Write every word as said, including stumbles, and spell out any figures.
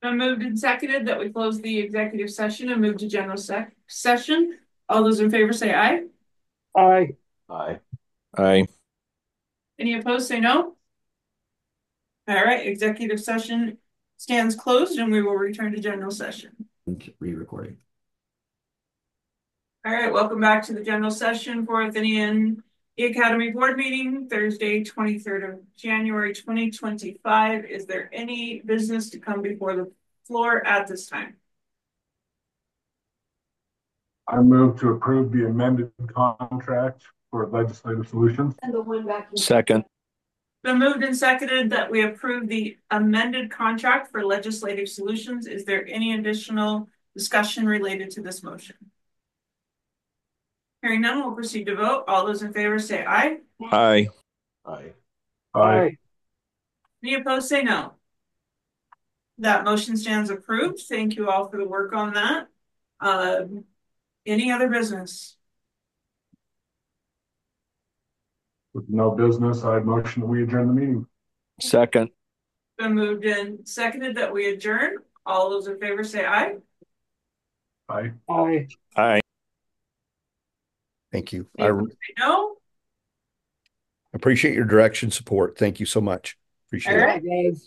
Been moved and seconded that we close the executive session and move to general sec- session. All those in favor say aye. Aye. Aye. Aye. Any opposed say no. All right, executive session stands closed and we will return to general session. Re-recording. All right, welcome back to the general session for Athenian Academy Board meeting, Thursday, twenty-third of January, twenty twenty-five. Is there any business to come before the floor at this time? I move to approve the amended contract for Legislative Solutions. And the one back. Second. Been moved and seconded that we approve the amended contract for Legislative Solutions. Is there any additional discussion related to this motion? Hearing none, we'll proceed to vote. All those in favor say aye. Aye. Aye. Aye. Any opposed say no. That motion stands approved. Thank you all for the work on that. Um, any other business? With no business, I motion that we adjourn the meeting. Second. Been moved and seconded that we adjourn. All those in favor say aye. Aye. Aye. Aye. Thank you. Any I opposed say no. appreciate your direction support. Thank you so much. Appreciate All it. right.